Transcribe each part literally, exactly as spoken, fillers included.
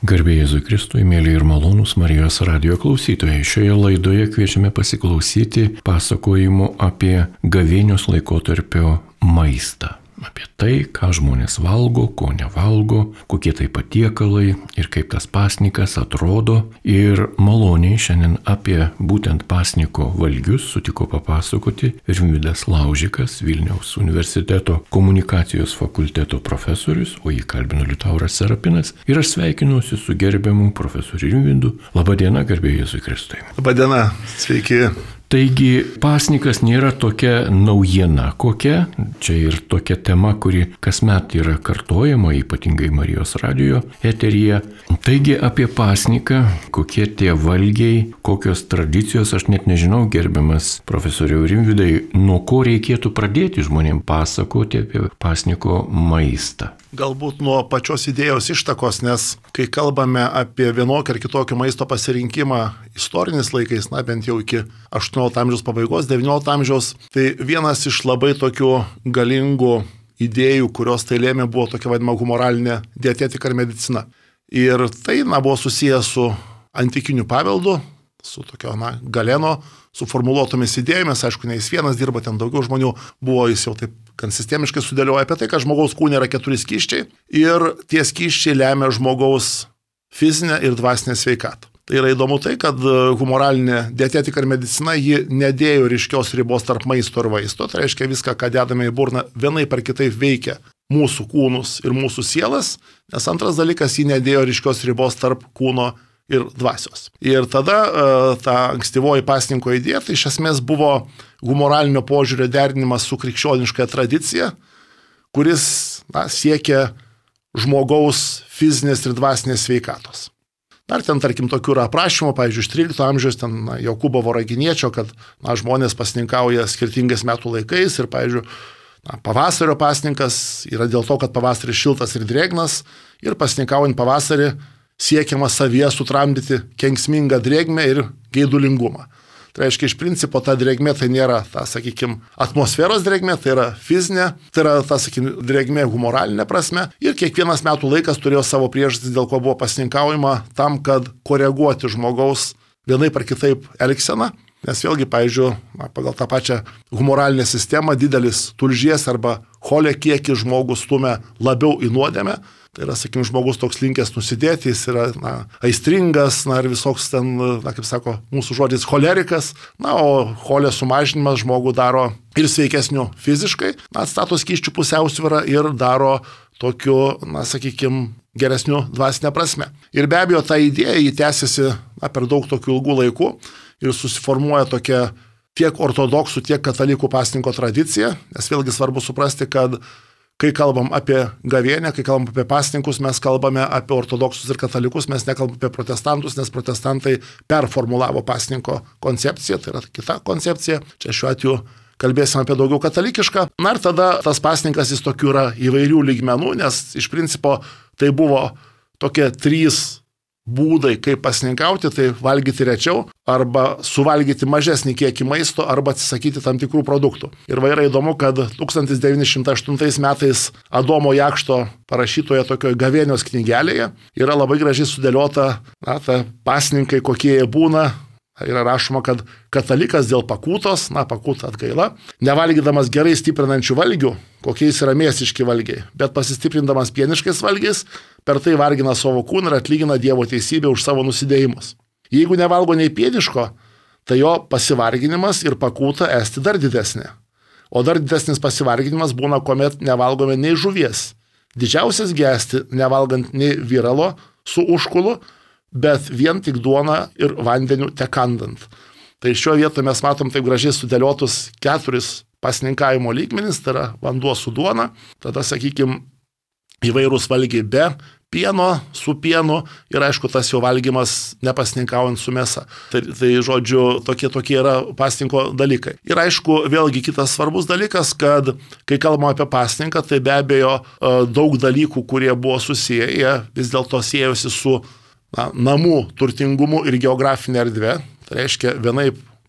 Garbė Jėzui Kristui, mėly ir malonūs Marijos radijo klausytojai. Šioje laidoje kviečiame pasiklausyti pasakojimų apie gavėnios laikotarpio maistą. Apie tai, ką žmonės valgo, ko nevalgo, kokie tai patiekalai ir kaip tas pasnikas atrodo. Ir maloniai šiandien apie būtent pasniko valgius sutiko papasakoti Rimvydas Laužikas, Vilniaus universiteto komunikacijos fakulteto profesorius, o jį kalbino Liutauras Serapinas. Ir aš sveikinuosi su gerbiamu profesoriu Rimvydu. Labadiena, garbė Jėzui Kristui. Labadiena, sveiki. Taigi pasnikas nėra tokia naujiena kokia, čia ir tokia tema, kuri kasmet yra kartojama, ypatingai Marijos radijo eteryje. Taigi apie pasniką, kokie tie valgiai, kokios tradicijos, aš net nežinau, gerbiamas profesoriau Rimvydai, nuo ko reikėtų pradėti žmonėms pasakoti apie pasniko maistą. Galbūt nuo pačios idėjos ištakos, nes kai kalbame apie vienokį ar kitokį maisto pasirinkimą istoriniais laikais, na bent jau iki aštuoniolikto amžiaus pabaigos, devyniolikto amžiaus, tai vienas iš labai tokių galingų idėjų, kurios tai lėmė, buvo tokia vadinama humoralinė dietetika ir medicina. Ir tai na, buvo susijęs su antikiniu paveldu, su tokio na, Galeno suformuluotomis idėjomis, aišku, ne jis vienas dirba, ten daugiau žmonių buvo, jis jau taip gan sistemiškai sudėlioja apie tai, kad žmogaus kūne yra keturi skysčiai ir tie skysčiai lemia žmogaus fizinę ir dvasinę sveikatą. Tai yra įdomu tai, kad humoralinė dietetika ir medicina ji nedėjo ryškios ribos tarp maisto ir vaisto, tai reiškia viską, ką dedame į burną, vienaip ar kitaip veikia mūsų kūnus ir mūsų sielas, nes antras dalykas, ji nedėjo ryškios ribos tarp kūno ir dvasios. Ir tada ta ankstyvoji pasninko idėja, tai iš esmės buvo humoralinio požiūrio derinimas su krikščioniška tradicija, kuris na, siekia žmogaus fizinės ir dvasinės sveikatos. Dar ten, tarkim, tokių yra aprašymų, pavyzdžiui, iš trylikto amžiaus, ten na, Jokūbo Voraginiečio, kad na, žmonės pasninkauja skirtingais metų laikais ir, pavyzdžiui, na, pavasario pasninkas yra dėl to, kad pavasaris šiltas ir drėgnas ir pasninkaujant pavasarį siekiama savyje sutramdyti kenksmingą drėgmę ir geidulingumą. Tai reiškia, iš principo ta drėgmė tai nėra, ta, sakykime, atmosferos drėgmė, tai yra fizinė, tai yra, ta, sakykime, drėgmė humoralinė prasme. Ir kiekvienas metų laikas turėjo savo priežastis, dėl ko buvo pasninkaujama, tam, kad koreguoti žmogaus vienaip ar kitaip elgseną. Nes vėlgi, pavyzdžiui, na, pagal tą pačią humoralinę sistemą didelis tulžies arba cholio kiekis žmogus stumia labiau į nuodėmę. Tai yra, sakykime, žmogus toks linkęs nusidėti, jis yra na, aistringas, na, ir visoks ten, na, kaip sako, mūsų žodis cholerikas. Na, o cholio sumažinimas žmogų daro ir sveikesniu fiziškai, na, atstato skysčių pusiausvyrą ir daro tokiu, na, sakykime, geresniu dvasinę prasme. Ir be abejo, ta idėja jį tęsiasi na, per daug tokių ilgų laikų ir susiformuoja tokia tiek ortodoksų, tiek katalikų pasninko tradicija, nes vėlgi svarbu suprasti, kad kai kalbam apie gavėnę, kai kalbam apie pasninkus, mes kalbame apie ortodoksus ir katalikus, mes nekalbam apie protestantus, nes protestantai performulavo pasninko koncepciją, tai yra kita koncepcija. Čia šiuo atveju kalbėsime apie daugiau katalikišką. Na ir tada tas pasninkas jis tokių yra įvairių lygmenų, nes iš principo tai buvo tokie trys būdai, kaip pasninkauti, tai valgyti rečiau, arba suvalgyti mažesnį kiekį maisto, arba atsisakyti tam tikrų produktų. Ir va yra įdomu, kad tūkstantis devyni šimtai aštuntais metais Adomo Jakšto parašytoje tokioje gavėnios knygelėje yra labai gražiai sudėliota, na, ta pasninkai, kokie jie būna. Yra rašoma, kad katalikas dėl pakūtos, na, pakūta atgaila, nevalgydamas gerai stiprinančių valgių, kokiais yra mėsiški valgiai, bet pasistiprindamas pieniškais valgiais, per tai vargina savo kūną ir atlygina Dievo teisybę už savo nusidėjimus. Jeigu nevalgo nei pieniško, tai jo pasivarginimas ir pakūta esti dar didesnė. O dar didesnis pasivarginimas būna, kuomet nevalgome nei žuvies. Didžiausias gesti, nevalgant nei viralo su užkulu, bet vien tik duona ir vandeniu tekandant. Tai šio vietoje mes matom taip gražiai sudėliotus keturis pasninkavimo lygmenis, tai yra vanduo su duona, tada, sakykime, įvairūs valgiai be pieno, su pienu ir aišku tas jo valgymas nepasninkaujant su mėsa. Tai, tai žodžiu, tokie, tokie yra pasninko dalykai. Ir aišku, vėlgi kitas svarbus dalykas, kad kai kalbame apie pasninką, tai be abejo daug dalykų, kurie buvo susiję, jie vis dėlto siejosi su na, namų turtingumu ir geografinė erdvė. Tai reiškia, vienaip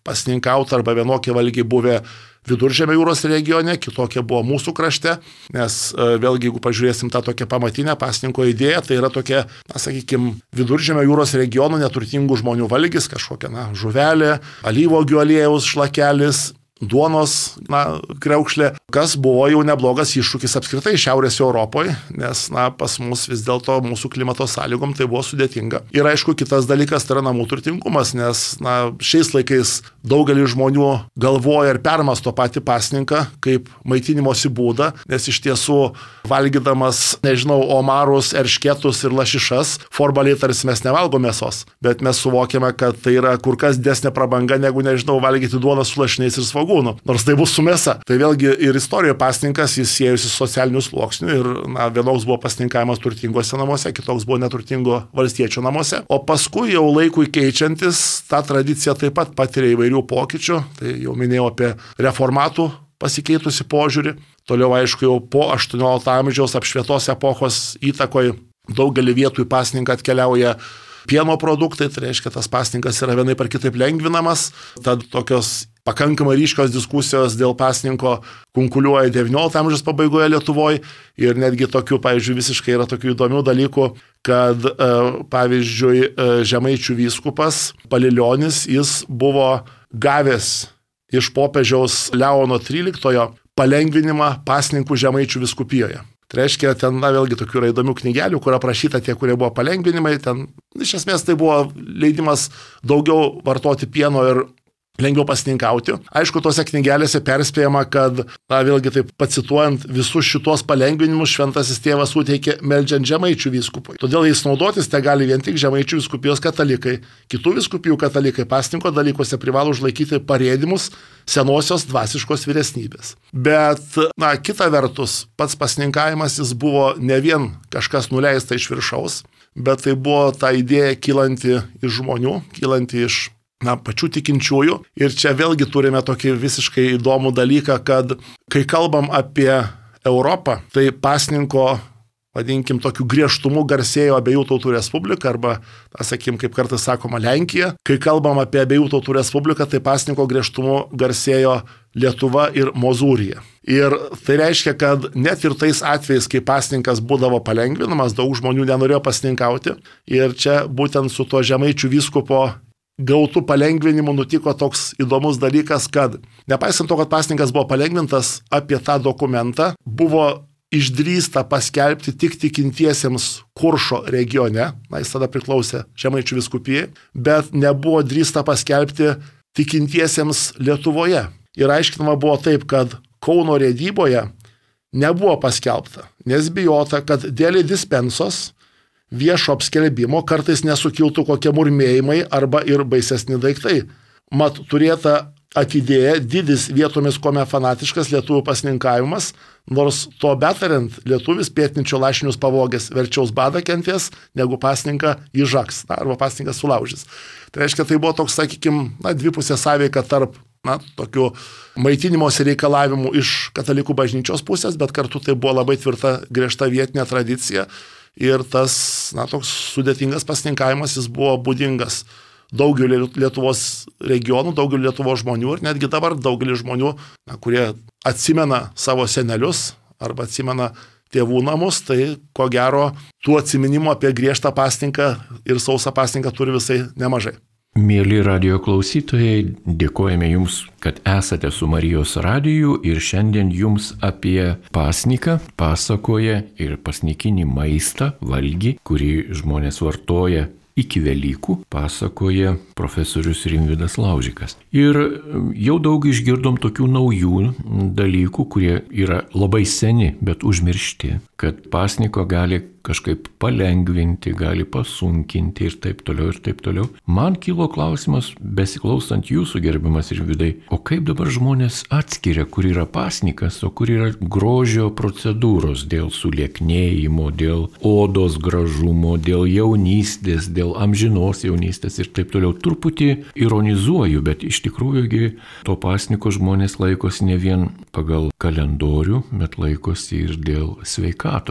pasninkauti arba vienokie valgiai buvę Viduržemio jūros regione, kitokie buvo mūsų krašte, nes vėlgi, jeigu pažiūrėsim tą tokią pamatinę pasninko idėją, tai yra tokia, na, sakykime, Viduržemio jūros regionų neturtingų žmonių valgis, kažkokia, na, žuvelė, alyvuogių aliejaus šlakelis, duonos, na, kriaukšlė, kas buvo jau neblogas iššūkis apskritai Šiaurės Europoje, nes, na, pas mus vis dėlto mūsų klimato sąlygom tai buvo sudėtinga. Ir aišku, kitas dalykas tai yra namų turtingumas, nes, na, šiais laikais daugelis žmonių galvoja ir permasto patį pasninką kaip maitinimosi būdą, nes iš tiesų valgydamas, nežinau, omarus, eršketus ir lašišas, formaliai tarsi mes nevalgome mėsos, bet mes suvokiame, kad tai yra kur kas didesnė prabanga negu, nežinau, valgyti duoną su lašiniais ir svogūnu, nors tai bus su mėsa. Tai vėlgi ir istorijoje pasninkas jis siejusi socialinių sluoksnių ir, na, vienoks buvo pasninkavimas turtingose namuose, kitoks buvo neturtingo valstiečio namuose, o paskui jau laikui keičiantis ta tradicija taip pat patiria įvairių pokyčių, tai jau minėjau apie reformatų pasikeitusi požiūrį, toliau aišku jau po aštuoniolikto amžiaus apšvietos epochos įtakoje daugelį vietų į pasninką atkeliauja pieno produktai, tai reiškia, tas pasninkas yra vienaip ar kitaip lengvinamas, tad tokios pakankamai ryškios diskusijos dėl pasninko kunkuliuoja devyniolikto amžiaus pabaigoje Lietuvoje ir netgi tokių, pavyzdžiui, visiškai yra tokių įdomių dalykų, kad, pavyzdžiui, žemaičių vyskupas Palilionis, jis buvo gavęs iš popiežiaus Leono tryliktojo palengvinimą pasninkų žemaičių vyskupijoje. Tai reiškia, ten, na, vėlgi tokių yra įdomių knygelių, kur aprašyta tie, kurie buvo palengvinimai, ten iš esmės tai buvo leidimas daugiau vartoti pieno ir lengviau pasninkauti. Aišku, tose knygelėse perspėjama, kad, na, vėlgi taip pacituojant, visus šitos palengvinimus šventasis tėvas suteikė meldžiant žemaičių vyskupui. Todėl jais naudotis te gali vien tik žemaičių vyskupijos katalikai. Kitų vyskupijų katalikai pasninko dalykuose privalo užlaikyti parėdimus senosios dvasiškos vyresnybės. Bet, na, kita vertus, pats pasninkavimas jis buvo ne vien kažkas nuleista iš viršaus, bet tai buvo ta idėja kylanti iš žmonių, kylanti iš, na, pačių tikinčiųjų. Ir čia vėlgi turime tokį visiškai įdomų dalyką, kad kai kalbam apie Europą, tai pasninko, vadinkim, tokiu griežtumu garsėjo Abiejų tautų Respublika arba, na, sakykim, kaip kartais sakoma, Lenkija. Kai kalbam apie Abiejų tautų Respubliką, tai pasninko griežtumu garsėjo Lietuva ir Mozūrija. Ir tai reiškia, kad net ir tais atvejais, kai pasninkas būdavo palengvinamas, daug žmonių nenorėjo pasninkauti. Ir čia būtent su to žemaičių vyskupo gautų palengvinimu nutiko toks įdomus dalykas, kad nepaisant to, kad pasninkas buvo palengvintas, apie tą dokumentą buvo išdrįsta paskelbti tik tikintiesiems Kuršo regione, na, jis tada priklausė žemaičių vyskupijai, bet nebuvo drįsta paskelbti tikintiesiems Lietuvoje. Ir aiškinama buvo taip, kad Kauno rėdyboje nebuvo paskelbta, nes bijota, kad dėl dispensos viešo apskelbimo kartais nesukiltų kokie murmėjimai arba ir baisesni daiktai. Mat turėta atidėję didis vietomis kome fanatiškas lietuvių pasninkavimas, nors to betariant lietuvis pietničio lašinius pavogęs verčiaus badą kenties, negu pasninką įžaks, na, arba pasninką sulaužys. Tai reiškia, tai buvo toks, sakykime, na, dvipusė sąveika tarp, na, tokių maitinimosi reikalavimų iš katalikų bažnyčios pusės, bet kartu tai buvo labai tvirta, griežta vietinė tradicija. Ir tas, na, toks sudėtingas pasninkavimas, jis buvo būdingas daugeliu Lietuvos regionų, daugeliu Lietuvos žmonių ir netgi dabar daugeliu žmonių, na, kurie atsimena savo senelius arba atsimena tėvų namus, tai ko gero tų atsiminimų apie griežtą pasninką ir sausą pasninką turi visai nemažai. Mėly radijo klausytojai, dėkojame Jums, kad esate su Marijos radiju ir šiandien Jums apie pasniką pasakoja ir pasnikinį maistą, valgį, kurį žmonės vartoja iki Velykų, pasakoja profesorius Rimvydas Laužikas. Ir jau daug išgirdom tokių naujų dalykų, kurie yra labai seni, bet užmiršti, kad pasniko gali kažkaip palengvinti, gali pasunkinti ir taip toliau ir taip toliau. Man kilo klausimas, besiklausant jūsų, gerbiamas Rimvydai, o kaip dabar žmonės atskiria, kur yra pasnikas, o kur yra grožio procedūros dėl sulieknėjimo, dėl odos gražumo, dėl jaunystės, dėl amžinos jaunystės ir taip toliau. Truputį ironizuoju, bet iš tikrųjų to pasniko žmonės laikosi ne vien pagal kalendorių, bet laikosi ir dėl sveikatos.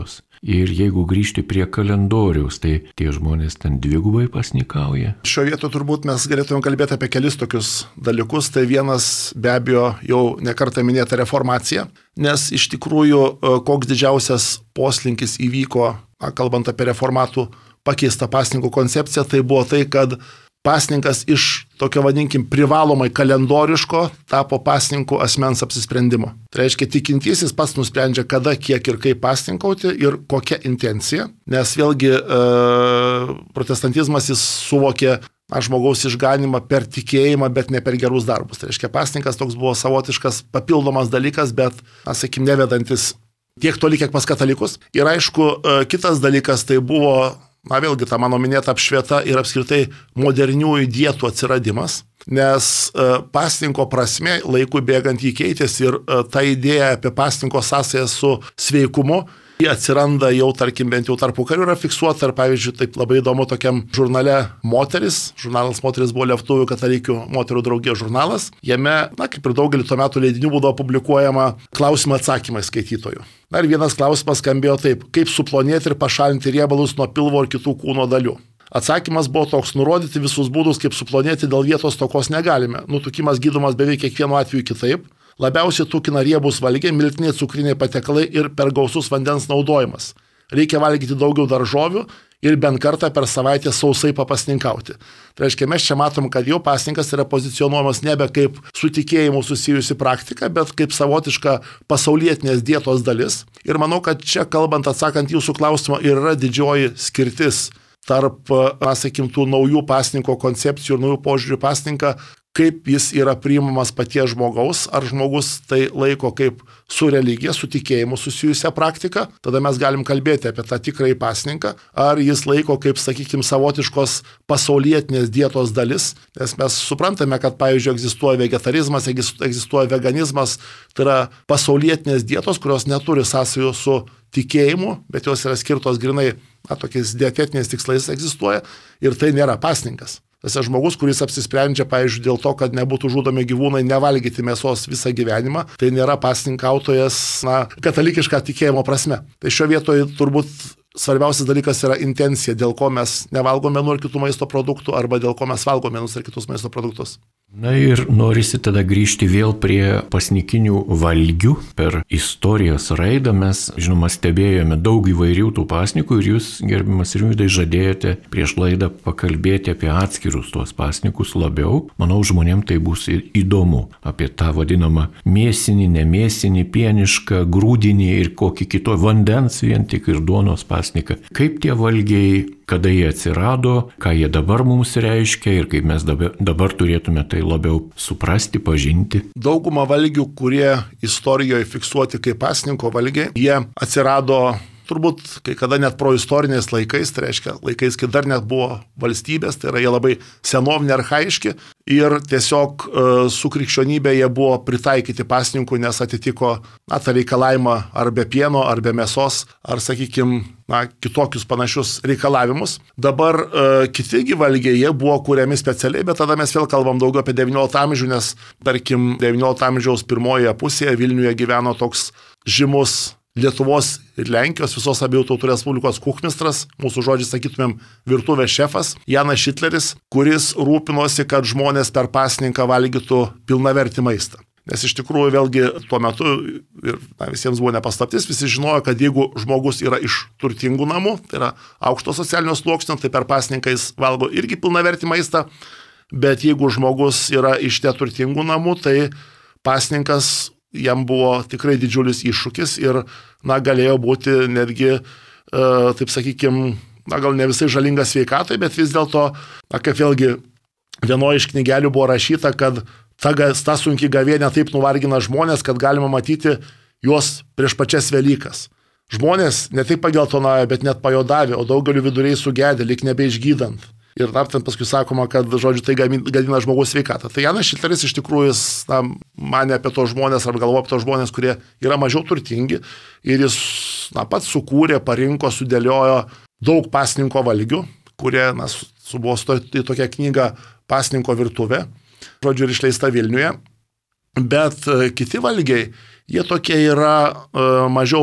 Ir jeigu grįžti prie kalendoriaus, tai tie žmonės ten dvigubai pasnikauja. Šioje vietoje turbūt mes galėtume kalbėti apie kelis tokius dalykus. Tai vienas be abejo jau nekartą minėta reformacija, nes iš tikrųjų koks didžiausias poslinkis įvyko, kalbant apie reformatų pakeistą pasninkų koncepciją, tai buvo tai, kad pasninkas iš tokio, vadinkim, privalomai kalendoriško tapo pasninkų asmens apsisprendimo. Tai reiškia, tikintysis pats nusprendžia, kada, kiek ir kaip pasninkauti ir kokia intencija, nes vėlgi e, protestantizmas jis suvokė na, žmogaus išganimą per tikėjimą, bet ne per gerus darbus. Tai reiškia, pasninkas toks buvo savotiškas papildomas dalykas, bet, na, sakykim, nevedantis tiek toli, kiek pas katalikus. Ir aišku, e, kitas dalykas tai buvo na vėlgi, ta mano minėta apšvieta ir apskritai moderniųjų dietų atsiradimas, nes e, pasninko prasme laikui bėgant jį keitėsi ir e, ta idėja apie pasninko sąsają su sveikumu, jį atsiranda jau, tarkim, bent jau tarpukariu yra fiksuota, ir pavyzdžiui, taip labai įdomu tokiam žurnale Moteris, žurnalas Moteris buvo lietuvių katalikių moterų draugijos žurnalas, jame, na, kaip ir daugelį tuo metu leidinių būdavo publikuojama klausimą atsakymai skaitytojų. Na ir vienas klausimas skambėjo taip, kaip suplonėti ir pašalinti riebalus nuo pilvo ir kitų kūno dalių. Atsakymas buvo toks, nurodyti visus būdus, kaip suplonėti dėl vietos stokos negalime. Nutukimas gydomas beveik kiekvienu atveju kitaip. Labiausiai tukina riebus valgiai, miltiniai, cukriniai patiekalai ir per gausus vandens naudojimas. Reikia valgyti daugiau daržovių ir bent kartą per savaitę sausai papasninkauti. Tai reiškia, mes čia matom, kad jau pasninkas yra pozicionuojamas nebe kaip su tikėjimu susijusi praktika, bet kaip savotiška pasaulietinės dietos dalis. Ir manau, kad čia, kalbant, atsakant jūsų klausimą, yra didžioji skirtis tarp, na, sakykim, tų naujų pasninko koncepcijų ir naujų požiūrių pasninką, kaip jis yra priimamas paties žmogaus, ar žmogus tai laiko kaip su religija, su tikėjimu susijusią praktiką, tada mes galim kalbėti apie tą tikrąjį pasninką, ar jis laiko kaip, sakykime, savotiškos pasaulietinės dietos dalis, nes mes suprantame, kad, pavyzdžiui, egzistuoja vegetarizmas, egzistuoja veganizmas, tai yra pasaulietinės dietos, kurios neturi sąsajų su tikėjimu, bet jos yra skirtos grinai, na, tokiais dietetiniais tikslais egzistuoja, ir tai nėra pasninkas. Tas žmogus, kuris apsisprendžia, pavyzdžiui, dėl to, kad nebūtų žudomi gyvūnai, nevalgyti mėsos visą gyvenimą, tai nėra pasninkautojas, na, katalikišką tikėjimo prasme. Tai šio vietoje turbūt svarbiausias dalykas yra intencija, dėl ko mes nevalgome vienų ar kitų maisto produktų, arba dėl ko mes valgome vienus ar kitus maisto produktus. Na ir norisi tada grįžti vėl prie pasnikinių valgių. Per istorijos raidą mes, žinoma, stebėjome daug įvairių tų pasnikų ir jūs, gerbiamas Rimvydai, žadėjote prieš laidą pakalbėti apie atskirus tuos pasnikus labiau. Manau, žmonėms tai bus ir įdomu. Apie tą vadinamą mėsinį, nemėsinį, pienišką, grūdinį ir kokį kito vandens, vien tik ir duonos pasniką. Kaip tie valgiai, kada jie atsirado, ką jie dabar mums reiškia ir kaip mes dabar, dabar turėtume tai labiau suprasti, pažinti. Dauguma valgių, kurie istorijoje fiksuoti kaip pasninko valgiai, jie atsirado turbūt kai kada net proistoriniais laikais, tai reiškia laikais, kai dar net buvo valstybės, tai yra jie labai senoviniai, archaiški ir tiesiog e, su krikščionybė jie buvo pritaikyti pasninkų, nes atitiko na, tą reikalavimą ar be pieno, ar be mėsos, ar, sakykime, na, kitokius panašius reikalavimus. Dabar e, kiti valgiai jie buvo kuriami specialiai, bet tada mes vėl kalbam daugiau apie devynioliktą amžių, nes, tarkim, devyniolikto amžiaus pirmoje pusėje Vilniuje gyveno toks žymus Lietuvos ir Lenkijos visos abiejų tautų respublikos kuchmistras, mūsų žodžiais sakytumėm virtuvės šefas, Janas Šitleris, kuris rūpinosi, kad žmonės per pasninką valgytų pilnavertį maistą. Nes iš tikrųjų vėlgi tuo metu ir na, visiems buvo nepaslaptis, visi žinojo, kad jeigu žmogus yra iš turtingų namų, tai yra aukšto socialinio sluoksnio, tai per pasninką jis valgo irgi pilnavertį maistą, bet jeigu žmogus yra iš neturtingų namų, tai pasninkas jam buvo tikrai didžiulis iššūkis ir, na, galėjo būti netgi, e, taip sakykime, na, gal ne visai žalingas sveikatai, bet vis dėlto, na, kaip vėlgi vienoje iš knygelių buvo rašyta, kad ta, ta sunki gavėnė taip nuvargina žmonės, kad galima matyti juos prieš pačias Velykas. Žmonės ne tik pageltonavę, bet net pajodavę, o daugeliu viduriai sugedė, lyg nebeišgydant. Ir dar ten paskui sakoma, kad, žodžiu, tai gadina žmogaus sveikatą. Tai Janas Šitleris iš tikrųjų na, manė apie tos žmonės, ar galvoja apie tos žmonės, kurie yra mažiau turtingi. Ir jis na, pats sukūrė, parinko, sudėliojo daug pasninko valgių, kurie, na, buvo į tokią knygą Pasninko virtuvė, žodžiu, ir išleista Vilniuje. Bet kiti valgiai, jie tokie yra e, mažiau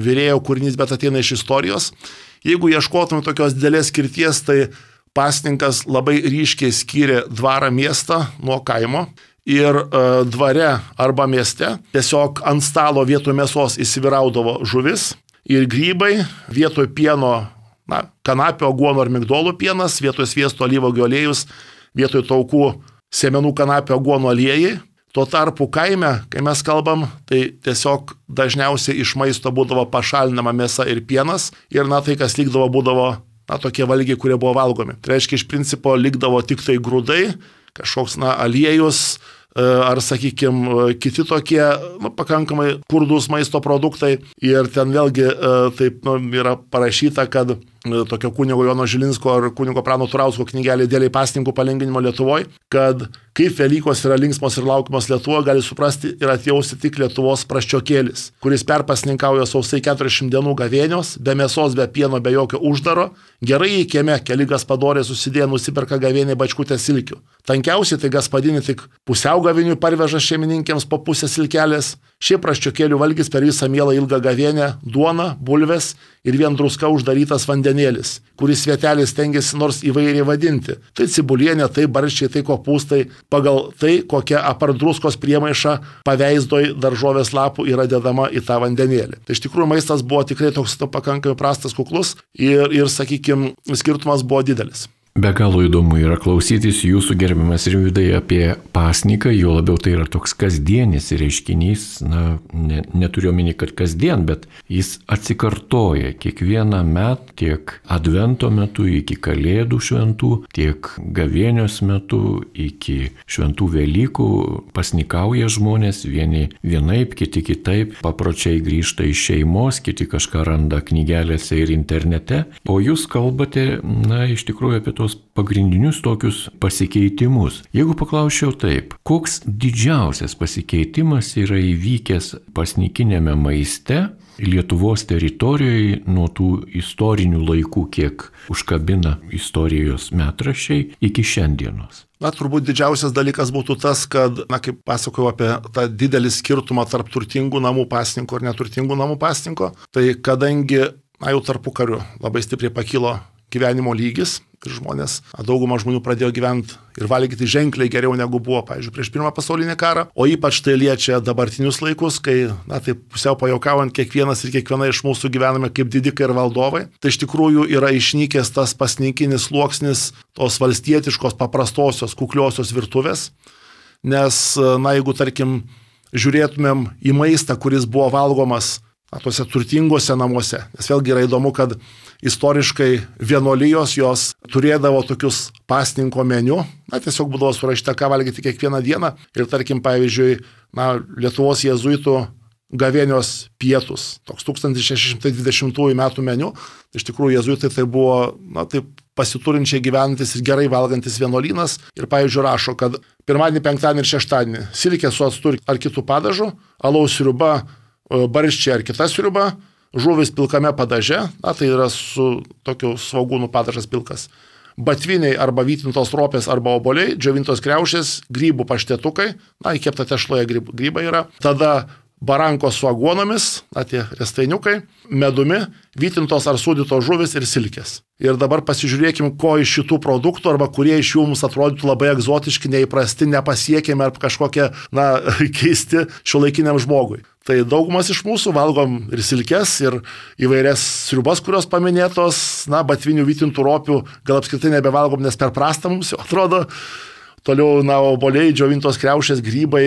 vyrėjo kūrinys, bet ateina iš istorijos. Jeigu ieškotume tokios didelės skirties, tai pasninkas labai ryškiai skyrė dvarą miestą nuo kaimo ir e, dvare arba mieste tiesiog ant stalo vietoj mėsos įsiviraudavo žuvis ir grybai, vietoj pieno, na, kanapio, aguonų ar migdolų pienas, vietoj sviesto alyvuogių aliejus, vietoj taukų sėmenų kanapio aguonų aliejai. Tuo tarpu kaime, kai mes kalbam, tai tiesiog dažniausiai iš maisto būdavo pašalinama mėsa ir pienas ir na tai, kas likdavo, būdavo na, tokie valgiai, kurie buvo valgomi. Tai reiškia, iš principo likdavo tik tai grūdai, kažkoks na, aliejus ar, sakykime, kiti tokie nu, pakankamai skurdūs maisto produktai. Ir ten vėlgi taip nu, yra parašyta, kad tokio kunigo Jono Žilinsko ar kunigo Prano Turausko knygelė Dėliai pasninkų palengvinimo Lietuvoje, kad kaip Velykos yra linksmos ir laukiamos Lietuvoje, gali suprasti ir atjausti tik Lietuvos praščiokėlis, kuris perpasninkauja sausai keturiasdešimt dienų gavėnios, be mėsos, be pieno, be jokio uždaro, gerai į kieme keli gaspadoriai susidėję nusiperka gavėniai bačkutę silkių. Tankiausiai tai gaspadinį tik pusiau gavinių parveža šeimininkėms po pusę silkelės. Šie praščiokėlių valgys per visą mielą ilgą gavėnę duona, bulves ir vien druska uždarytas vandenėlis, kuris svietelis stengiasi nors įvairiai vadinti. Tai cibulienė, tai barščiai, tai kopūstai, pagal tai, kokia apart druskos priemaiša paveizdoj daržovės lapų yra dedama į tą vandenėlį. Tai iš tikrųjų maistas buvo tikrai toks to, pakankamai prastas, kuklus ir, ir sakykime, skirtumas buvo didelis. Be galo įdomu yra klausytis jūsų, gerbiamas Rimvydai, apie pasniką, jo labiau tai yra toks kasdienis reiškinys, na, ne, neturiu omeny, kad kasdien, bet jis atsikartoja kiekvieną metą, tiek advento metu, iki kalėdų šventų, tiek gavėnios metu, iki šventų Velykų, pasnikauja žmonės, vieni vienaip, kiti kitaip, papročiai grįžta iš šeimos, kiti kažką randa knygelėse ir internete, o jūs kalbate, na, iš tikrųjų apie tos pagrindinius tokius pasikeitimus. Jeigu paklausčiau taip, koks didžiausias pasikeitimas yra įvykęs pasnikinėme maiste Lietuvos teritorijoje nuo tų istorinių laikų, kiek užkabina istorijos metraščiai, iki šiandienos? Na, turbūt didžiausias dalykas būtų tas, kad, na, kaip pasakojau apie tą didelį skirtumą tarp turtingų namų pasninko ir neturtingų namų pasninko, tai kadangi, na, jau tarpukariu labai stipriai pakilo gyvenimo lygis ir žmonės, dauguma žmonių pradėjo gyventi ir valgyti ženkliai geriau negu buvo, pavyzdžiui, prieš pirmą pasaulinį karą, o ypač tai liečia dabartinius laikus, kai, na, taip pusiau pajuokaujant, kiekvienas ir kiekviena iš mūsų gyvename kaip didikai ir valdovai, tai iš tikrųjų yra išnykęs tas pasninkinis sluoksnis tos valstietiškos, paprastosios, kukliosios virtuvės, nes, na, jeigu, tarkim, žiūrėtumėm į maistą, kuris buvo valgomas na, tuose turtingose namuose, nes vėlgi yra įdomu, kad istoriškai vienuolijos jos turėdavo tokius pasninko meniu, na, tiesiog būdavo surašyta, ką valgyti kiekvieną dieną. Ir tarkim, pavyzdžiui, na, Lietuvos jėzuitų gavėnios pietus, toks tūkstantis šeši šimtai dvidešimtųjų metų meniu. Iš tikrųjų, jėzuitai tai buvo, na, taip pasiturinčiai gyvenantis ir gerai valgantis vienuolynas. Ir, pavyzdžiui, rašo, kad pirmadienį, penktadienį ir šeštadienį silkė su actu ar kitų padažų, alaus sriuba, barščiai ar kita sriuba, žuvis pilkame padaže, na, tai yra su tokiu svogūnų padažas pilkas. Batviniai arba vytintos ropės arba oboliai, džiovintos kriaušės, grybų paštetukai, na, įkepta tešloje grybai yra. Tada barankos su aguonomis, na, tie restainiukai, medumi, vytintos ar sūdytos žuvis ir silkės. Ir dabar pasižiūrėkim, ko iš šitų produktų arba kurie iš jų mums atrodytų labai egzotiški, neįprasti, nepasiekiami ar kažkokie, na, keisti šiuolaikiniam žmogui. Tai daugumas iš mūsų valgom ir silkes, ir įvairias sriubas, kurios paminėtos, na, batvinių vytintų ropių gal apskritai nebevalgom, nes per prasta mums jau atrodo. Toliau, na, oboliai, džiovintos kriaušės, grybai,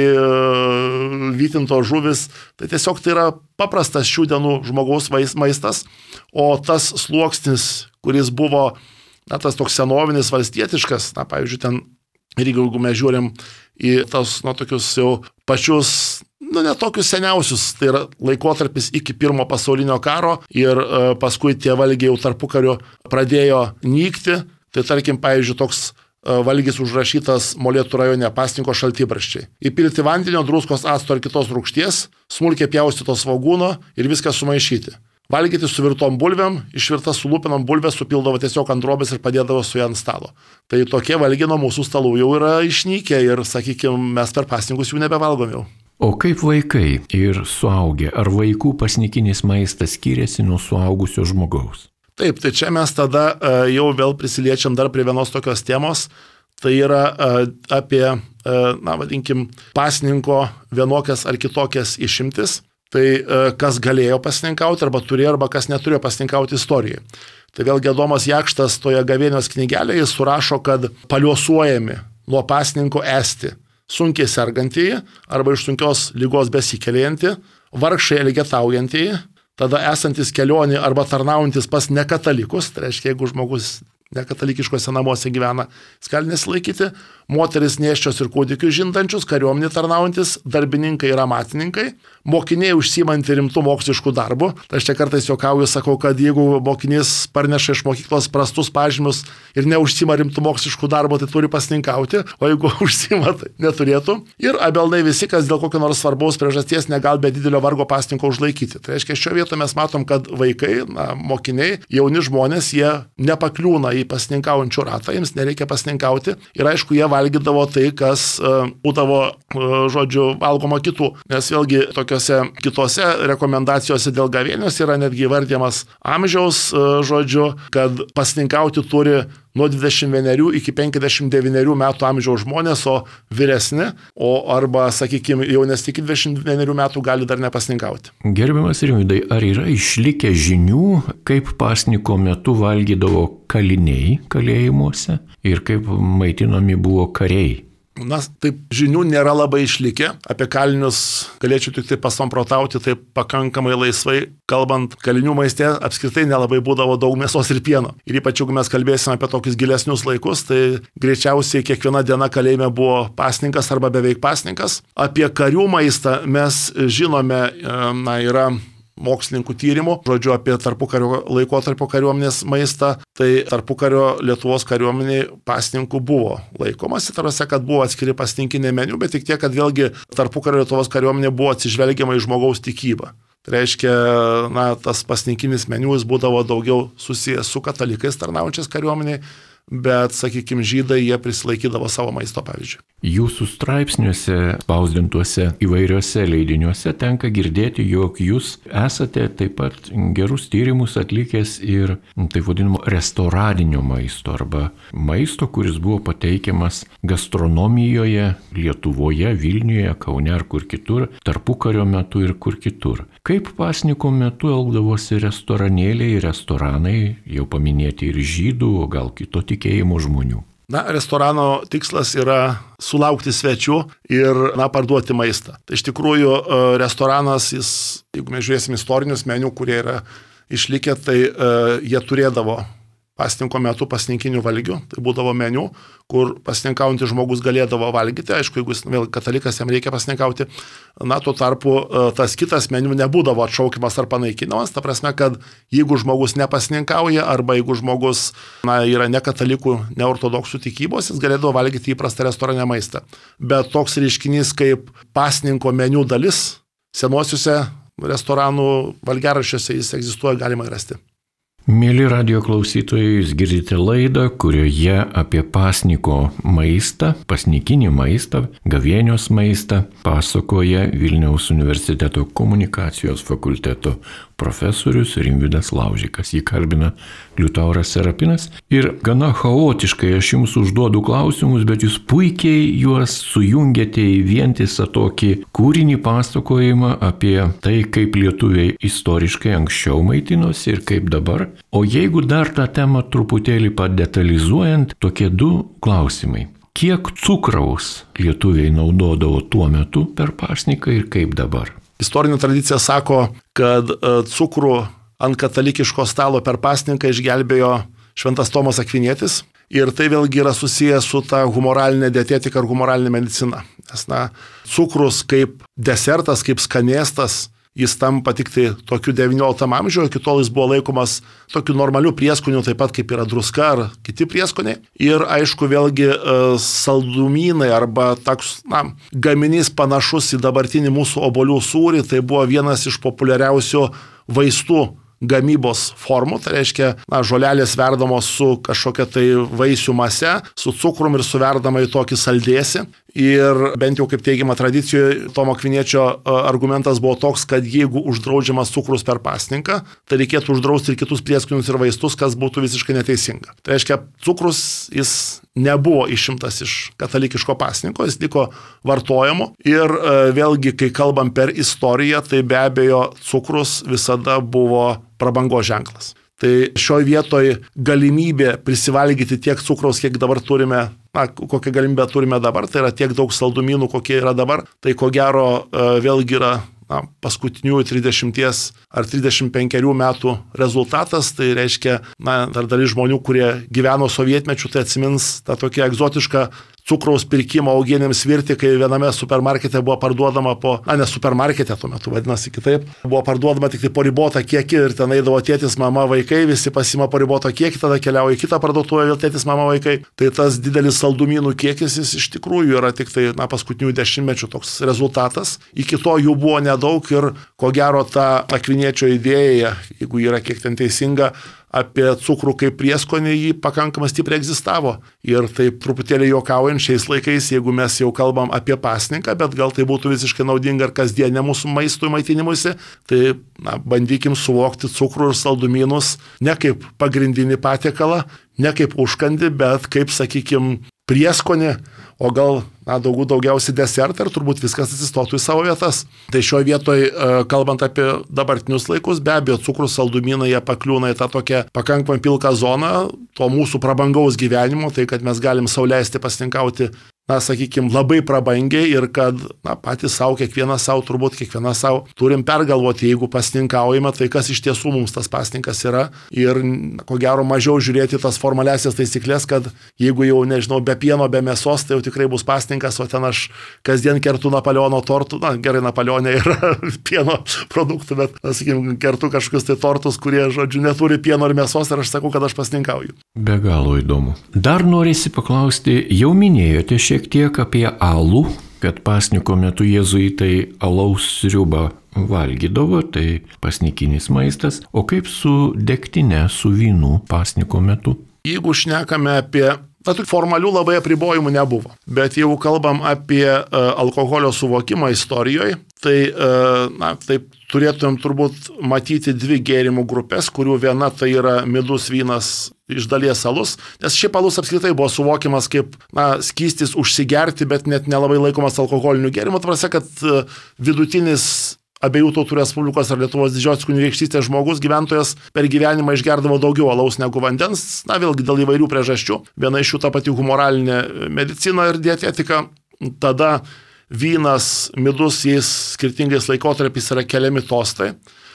vytintos žuvis. Tai tiesiog tai yra paprastas šių dienų žmogaus maistas, o tas sluoksnis, kuris buvo, na, tas toks senovinis, valstietiškas, na, pavyzdžiui, ten, ir jeigu mes žiūrim į tos, na, tokius jau pačius, nu, ne tokius seniausius, tai yra laikotarpis iki pirmo pasaulinio karo ir e, paskui tie valgiai jau tarpukariu pradėjo nykti, tai tarkim, pavyzdžiui, toks e, valgis užrašytas Molėtų rajone pasninko šaltibarščiai. Įpilti vandenio, druskos, acto ar kitos rūgšties, smulkiai pjaustyto svogūno ir viską sumaišyti. Valgyti su virtom bulvėm, išvirta su lupinom bulvė supildavo tiesiog ant drobės ir padėdavo su ją ant stalo. Tai tokie valgiai nuo mūsų stalų jau yra išnykę ir, sakykime, mes per pasninkus jų nebevalgom jau. O kaip vaikai ir suaugę, ar vaikų pasnikinis maistas skiriasi nuo suaugusio žmogaus? Taip, tai čia mes tada jau vėl prisiliečiam dar prie vienos tokios temos, tai yra apie, na, vadinkim, pasninko vienokias ar kitokias išimtis, tai kas galėjo pasninkauti arba turėjo, arba kas neturėjo pasninkauti istorijai. Tai vėlgi Adomas Jakštas toje gavėnios knygelėje jis surašo, kad paliuosuojami nuo pasninko esti sunkiai sergantieji arba iš sunkios lygos besikelianti, vargšai elgetaujantieji, tada esantis kelionį arba tarnaujantis pas nekatalikus, tai reiškia, jeigu žmogus nekatalikiškose namuose gyvena, jis gali nesilaikyti, moteris nėščios ir kūdikius žindančius, kariuomenį tarnaujantis, darbininkai ir amatininkai, mokiniai užsiimanti rimtų moksliškų darbų. Tai aš čia kartais juokauju, sakau, kad jeigu mokinys parneša iš mokyklos prastus pažymius ir neužsiima rimtų moksliškų darbų, tai turi pasninkauti, o jeigu užsiima, tai neturėtų. Ir abelnai visi, kas dėl kokio nors svarbaus priežasties negali be didelio vargo pasninko užlaikyti. Tai reiškia, šioje vietoje mes matom, kad vaikai, na, mokiniai, jauni žmonės, jie nepakliūna į pasninkaujančių ratą, jiems nereikia pasninkauti ir aišku, jie valgydavo tai, kas uh, būdavo, uh, žodžiu, valgoma kitų. Nes vėlgi tokiuose kitose rekomendacijose dėl gavėnios yra netgi įvardyjamas amžiaus, uh, žodžiu, kad pasninkauti turi nuo dvidešimt vienerių iki penkiasdešimt devynerių metų amžiaus žmonės, o vyresni, o arba, sakykime, jaunesni iki dvidešimt vienerių metų gali dar nepasninkauti. Gerbiamas Rimvydai, ar yra išlikę žinių, kaip pasniko metu valgydavo kaliniai kalėjimuose ir kaip maitinami buvo kariai? Na, taip, žinių nėra labai išlikę. Apie kalinius galėčiau tik tai pasamprotauti, taip pakankamai laisvai. Kalbant, kalinių maiste apskritai nelabai būdavo daug mėsos ir pieno. Ir ypač, jeigu mes kalbėsime apie tokius gilesnius laikus, tai greičiausiai kiekviena diena kalėjime buvo pasninkas arba beveik pasninkas. Apie karių maistą mes žinome, na, yra mokslininkų tyrimų, žodžiu, apie tarpukario laikotarpio kariuomenės maistą, tai tarpukario Lietuvos kariuomeniai pasninkų buvo laikomasi, tarsi, kad buvo atskiri pasninkiniai meniu, bet tik tiek, kad vėlgi tarpukario Lietuvos kariuomenė buvo atsižvelgiama į žmogaus tikybą. Tai reiškia, na, tas pasninkinis meniu jis būdavo daugiau susijęs su katalikais tarnaujančiais kariuomeniai, bet, sakykime, žydai jie prisilaikydavo savo maisto, pavyzdžiui. Jūsų straipsniuose, spausdintuose įvairiuose leidiniuose tenka girdėti, jog jūs esate taip pat gerus tyrimus atlikęs ir taip vadinamo restoraninio maisto arba maisto, kuris buvo pateikiamas gastronomijoje Lietuvoje, Vilniuje, Kaune ar kur kitur, tarpukario metu ir kur kitur. Kaip pasniko metu elgdavosi restoranėliai, restoranai, jau paminėti ir žydų, o gal kito tikėjimo žmonių? Na, restorano tikslas yra sulaukti svečių ir, na, parduoti maistą. Tai iš tikrųjų restoranas, jis, jeigu mes žiūrėsim istorinius meniu, kurie yra išlikę, tai uh, jie turėdavo pasninko metu pasninkinių valgių, tai būdavo meniu, kur pasninkaujantis žmogus galėdavo valgyti, aišku, jeigu jis vėl katalikas, jam reikia pasninkauti, na, tuo tarpu tas kitas meniu nebūdavo atšaukimas ar panaikinamas, ta prasme, kad jeigu žmogus nepasninkauja arba jeigu žmogus, na, yra ne katalikų, ne ortodoksų tikybos, jis galėdavo valgyti įprastą restorane maistą. Bet toks reiškinys kaip pasninko meniu dalis senuosiuose restoranų valgiaraščiuose jis egzistuoja, galima rasti. Mėly radijo klausytojai, jūs girdite laidą, kurioje apie pasniko maistą, pasnikinį maistą, gavėnios maistą pasakoja Vilniaus universiteto komunikacijos fakulteto profesorius Rimvydas Laužikas. Jį kalbina Liutauras Serapinas ir gana chaotiškai aš jums užduodu klausimus, bet jūs puikiai juos sujungėte į vientisą tokį kūrinį pasakojimą apie tai, kaip lietuviai istoriškai anksčiau maitinosi ir kaip dabar. O jeigu dar tą temą truputėlį padetalizuojant, tokie du klausimai. Kiek cukraus lietuviai naudodavo tuo metu per pasniką ir kaip dabar? Istorinė tradicija sako, kad cukrų ant katalikiško stalo per pasninką išgelbėjo Šventas Tomas Akvinietis ir tai vėlgi yra susijęs su ta humoralinė dietetika ar humoralinė medicina. Nes, na, cukrus kaip desertas, kaip skanėstas, jis tampa tik tai tokiu devynioliktam amžiuje, iki tol jis buvo laikomas tokiu normaliu prieskoniu, taip pat kaip yra druska ar kiti prieskoniai. Ir aišku, vėlgi saldumynai arba toks, na, gaminys panašus į dabartinį mūsų obuolių sūrį, tai buvo vienas iš populiariausių vaistų gamybos formų, tai reiškia, na, žolelės verdamos su kažkokia tai vaisių mase, su cukrum ir suverdama į tokį saldėsį. ir bent jau kaip teigiama tradicijoje, Tomo Akviniečio argumentas buvo toks, kad jeigu uždraudžiamas cukrus per pasninką, tai reikėtų uždrausti ir kitus prieskonius ir vaistus, kas būtų visiškai neteisinga. Tai reiškia, cukrus jis nebuvo išimtas iš katalikiško pasninko, jis liko vartojamu ir vėlgi, kai kalbam per istoriją, tai be abejo cukrus visada buvo prabangos ženklas. Tai šioje vietoje galimybė prisivalgyti tiek cukraus, kiek dabar turime, na, kokią galimybę turime dabar, tai yra tiek daug saldumynų, kokie yra dabar, tai ko gero vėlgi yra na, paskutinių trisdešimt ar trisdešimt penkerių metų rezultatas, tai reiškia, na, dar dalis žmonių, kurie gyveno sovietmečiu, tai atsimins tą tokią egzotišką cukraus pirkimo augienėms virti, kai viename supermarkete buvo parduodama po, na, ne supermarkete, tuo metu vadinasi kitaip, buvo parduodama tik tai po ribotą kiekį ir ten eidavo tėtis, mama, vaikai, visi pasima po ribotą kiekį, tada keliauja į kitą parduotuvę, vėl tėtis, mama, vaikai. Tai tas didelis saldumynų kiekis, jis iš tikrųjų yra tik tai, na, paskutinių dešimtmečių toks rezultatas. Iki to jų buvo nedaug ir ko gero ta Akviniečio idėja, jeigu yra kiek ten teisinga, apie cukrų kaip prieskonį jį pakankamai stipriai egzistavo. Ir taip truputėlį juokaujant šiais laikais, jeigu mes jau kalbam apie pasninką, bet gal tai būtų visiškai naudinga ir kasdienė mūsų maistui maitinimuisi, tai na, bandykim suvokti cukrų ir saldumynus ne kaip pagrindinį patiekalą, ne kaip užkandį, bet kaip, sakykim, prieskonį, o gal na, daugų daugiausiai desertą ir turbūt viskas atsistotų į savo vietas. Tai šioje vietoje, kalbant apie dabartinius laikus, be abejo, cukrus, saldumynai, jie pakliūna į tą tokią pakankamai pilką zoną to mūsų prabangaus gyvenimo, tai kad mes galim sau leisti pasninkauti, na, sakykime, labai prabangiai ir kad, na, patys savo, kiekvienas savo, turbūt kiekvienas savo, turim pergalvoti, jeigu pasninkaujame, tai kas iš tiesų mums tas pasninkas yra ir, na, ko gero, mažiau žiūrėti tas formaliasias taisyklės, kad jeigu jau, nežinau, be pieno, be mėsos, tai jau tikrai bus pasninkas, o ten aš kasdien kertu Napoleono tortų, na, gerai, Napoleone yra pieno produktų, bet, na, sakykime, kertu kažkokius tai tortus, kurie, žodžiu, neturi pieno ir mėsos ir aš sakau, kad aš pasninkauju. Be galo įdomu. Dar norisi paklausti, jau minėjote šiek Šiek tiek apie alų, kad pasniko metu jėzuitai alaus sriubą valgydavo, tai pasnikinis maistas, o kaip su degtine, su vynu pasniko metu? Jeigu šnekame apie, na, tų formalių labai apribojimų nebuvo, bet jeigu kalbam apie uh, alkoholio suvokimą istorijoje, tai, uh, na, taip turėtumėm turbūt matyti dvi gėrimų grupės, kurių viena tai yra midus vynas, iš dalies alus, nes šiaip alus apskritai buvo suvokiamas kaip, na, skystis užsigerti, bet net nelabai laikomas alkoholiniu gėrimu, tvarsia, kad uh, vidutinis abiejų tautų Respublikos ar Lietuvos didžiosios kunigaikštystės žmogus, gyventojas per gyvenimą išgerdavo daugiau alaus negu vandens, na, vėlgi dėl įvairių priežasčių. Viena iš jų ta pati humoralinė medicina ir dietetika. Tada vynas, midus, jais skirtingais laikotarpiais yra keliami tostai.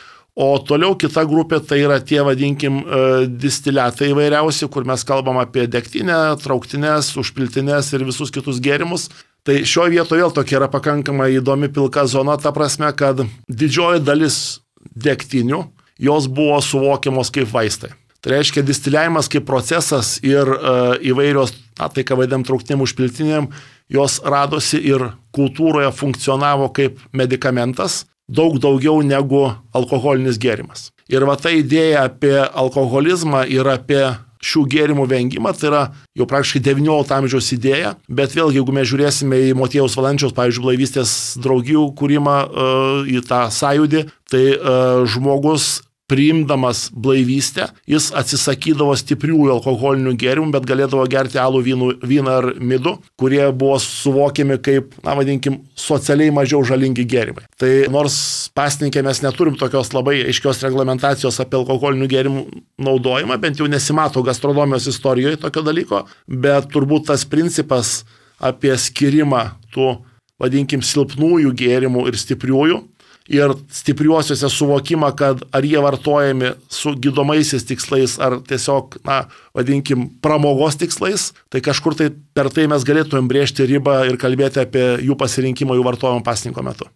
O toliau kita grupė tai yra tie, vadinkim, distiliatai įvairiausi, kur mes kalbam apie degtinę, trauktinės, užpiltinės ir visus kitus gėrimus. Tai šioje vietoje vėl tokia yra pakankamai įdomi pilka zona, ta prasme, kad didžioji dalis degtinių, jos buvo suvokiamos kaip vaistai. Tai reiškia, distiliavimas kaip procesas ir uh, įvairios, na, tai ką vadinam trauktinėm užpiltinėm, jos radosi ir kultūroje funkcionavo kaip medikamentas, daug daugiau negu alkoholinis gėrimas. Ir va ta idėja apie alkoholizmą ir apie šių gėrimų vengimą, tai yra jau praktiškai devyniolikto amžiaus idėja, bet vėlgi, jeigu mes žiūrėsime į Motiejaus Valančiaus, pavyzdžiui, blaivystės draugijų kūrimą, į tą sąjūdį, tai žmogus priimdamas blaivystę, jis atsisakydavo stipriųjų alkoholinių gėrimų, bet galėdavo gerti alų, vynų, vyną ar midų, kurie buvo suvokiami kaip, na, vadinkim, socialiai mažiau žalingi gėrimai. Tai nors pasninke mes neturim tokios labai aiškios reglamentacijos apie alkoholinių gėrimų naudojimą, bent jau nesimato gastronomijos istorijoje tokio dalyko, bet turbūt tas principas apie skirimą tų, vadinkim, silpnųjų gėrimų ir stipriųjų, ir stipriuosiuose suvokimą, kad ar jie vartojami su gydomaisiais tikslais, ar tiesiog, na, vadinkim, pramogos tikslais, tai kažkur tai per tai mes galėtumėm brėžti ribą ir kalbėti apie jų pasirinkimą jų vartojimo pasninko metu.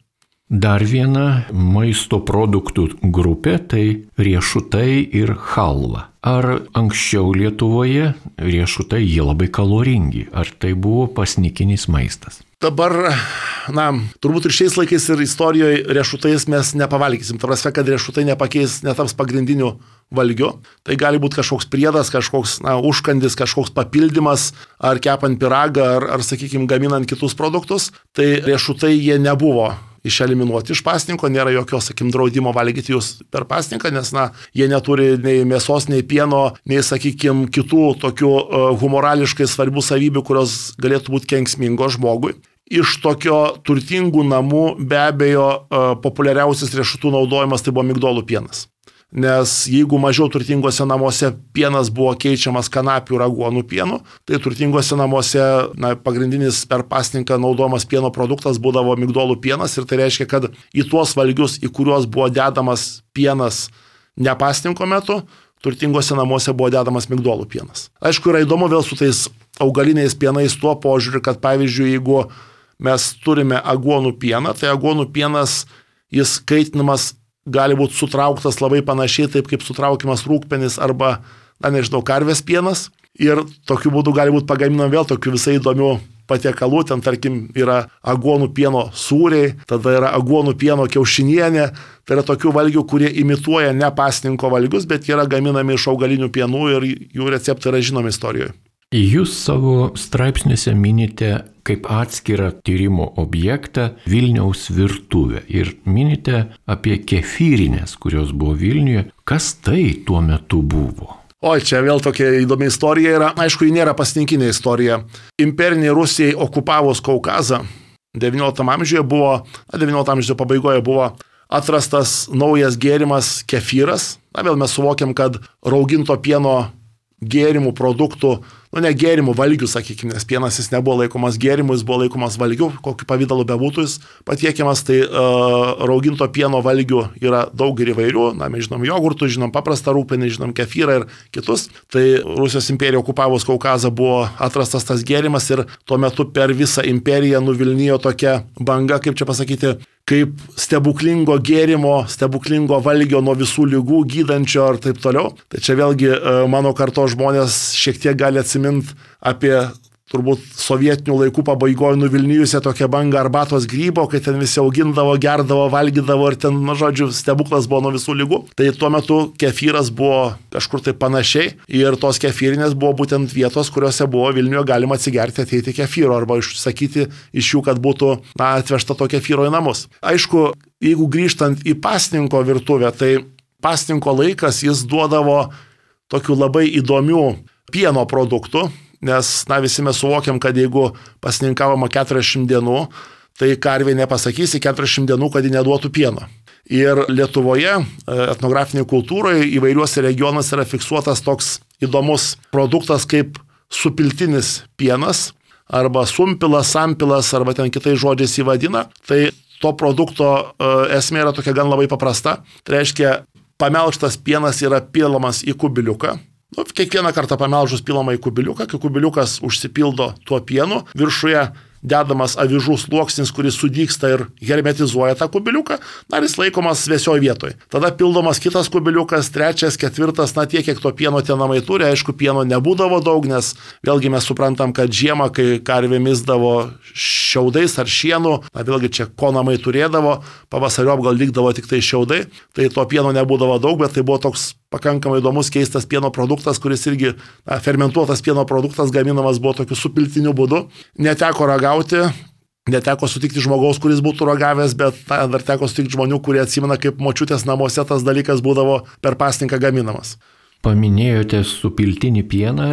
Dar viena maisto produktų grupė - tai riešutai ir chalva. Ar anksčiau Lietuvoje riešutai jie labai kaloringi? Ar tai buvo pasnikinis maistas? Dabar, na, turbūt ir šiais laikais ir istorijoje riešutais mes nepavalgysim. Tai prasme, kad riešutai nepakeis, netaps pagrindiniu valgiu. Tai gali būti kažkoks priedas, kažkoks, na, užkandis, kažkoks papildymas, ar kepant pyragą, ar, ar sakykime, gaminant kitus produktus. Tai riešutai jie nebuvo išeliminuoti iš pasninko, nėra jokio, sakim, draudimo valgyti jūs per pasninką, nes, na, jie neturi nei mėsos, nei pieno, nei, sakykim, kitų tokių uh, humorališkai svarbių savybių, kurios galėtų būti kenksmingos žmogui. Iš tokio turtingų namų be abejo uh, populiariausias riešutų naudojimas tai buvo migdolų pienas. Nes jeigu mažiau turtingose namuose pienas buvo keičiamas kanapių ir aguonų pienu, tai turtingose namuose, na, pagrindinis per pasninką naudojamas pieno produktas būdavo migdolų pienas ir tai reiškia, kad į tuos valgius, į kuriuos buvo dedamas pienas ne pasninko metu, turtingose namuose buvo dedamas migdolų pienas. Aišku, yra įdomu vėl su tais augaliniais pienais tuo požiūriu, kad pavyzdžiui, jeigu mes turime aguonų pieną, tai aguonų pienas, jis kaitinamas gali būti sutrauktas labai panašiai, taip kaip sutraukiamas rūgpenis arba, na nežinau, karvės pienas. Ir tokiu būdu gali būti pagaminama vėl tokių visai įdomių patiekalų. Ten, tarkim, yra aguonų pieno sūriai, tada yra aguonų pieno kiaušinienė. Tai yra tokių valgių, kurie imituoja ne pasninko valgius, bet yra gaminami iš augalinių pienų ir jų receptai yra žinomi istorijoje. Jūs savo straipsniuose minite kaip atskirą tyrimo objektą Vilniaus virtuvę ir minite apie kefyrinės, kurios buvo Vilniuje. Kas tai tuo metu buvo? O, čia vėl tokia įdomi istorija yra. Aišku, ji nėra pasninkinė istorija. Imperiniai Rusijai okupavus Kaukazą devynioliktam amžiuje buvo, na, devynioliktam amžiaus pabaigoje buvo atrastas naujas gėrimas kefyras. Na, vėl mes suvokiam, kad rauginto pieno gėrimų produktų, nu ne gėrimų, valgių, sakykime, nes pienas jis nebuvo laikomas gėrimu, jis buvo laikomas valgiu, kokiu pavydalu bebūtų jis patiekiamas, tai uh, rauginto pieno valgių yra daug ir įvairių, na, mes žinom jogurtų, žinom paprastą rūgpienį, žinom kefyrą ir kitus, tai Rusijos imperija okupavus Kaukazą buvo atrastas tas gėrimas ir tuo metu per visą imperiją nuvilnijo tokia banga, kaip čia pasakyti, kaip stebuklingo gėrimo, stebuklingo valgio nuo visų lygų, gydančio ir taip toliau. Tai čia vėlgi mano kartos žmonės šiek tiek gali atsiminti apie turbūt sovietinių laikų pabaigoje nuvilnijusią tokią bangą arbatos grybo, kai ten visi augindavo, gerdavo, valgydavo ir ten, na, žodžiu, stebuklas buvo nuo visų lygų. Tai tuo metu kefyras buvo kažkur tai panašiai ir tos kefyrinės buvo būtent vietos, kuriuose buvo Vilniuje galima atsigerti, ateiti kefyro arba išsakyti iš jų, kad būtų, na, atvežta to kefyro į namus. Aišku, jeigu grįžtant į pasninko virtuvę, tai pasninko laikas jis duodavo tokių labai įdomių pieno produktų. Nes, na, visi mes suvokiam, kad jeigu pasninkavama keturiasdešimt dienų, tai karvė nepasakysi keturiasdešimt dienų, kad ji neduotų pieno. Ir Lietuvoje etnografinėje kultūroje įvairiuose regionuose yra fiksuotas toks įdomus produktas kaip supiltinis pienas, arba sumpilas, sampilas, arba ten kitais žodžiais įvadina. Tai to produkto esmė yra tokia gan labai paprasta. Tai reiškia, pamelžtas pienas yra pilamas į kubiliuką. Nu, kiekvieną kartą pamelžus pilama į kubiliuką, kai kubiliukas užsipildo tuo pienu, viršuje dedamas avižų sluoksnis, kuris sudygsta ir hermetizuoja tą kubiliuką, na, jis laikomas vėsioj vietoj. Tada pildomas kitas kubiliukas, trečias, ketvirtas, na, tiek, kiek to pieno tie namai turi. Aišku, pieno nebūdavo daug, nes vėlgi mes suprantam, kad žiemą, kai karvė misdavo šiaudais ar šienu, na, vėlgi čia ko namai turėdavo, pavasariop gal likdavo tik tai šiaudai, tai to pieno nebūdavo daug, bet tai buvo toks pakankamai įdomus, keistas pieno produktas, kuris irgi, na, fermentuotas pieno produktas gaminamas buvo tokiu supiltiniu būdu. Neteko ragauti, neteko sutikti žmogaus, kuris būtų ragavęs, bet na, dar teko sutikti žmonių, kurie atsimena, kaip močiutės namuose tas dalykas būdavo per pasninką gaminamas. Paminėjote supiltinį pieną,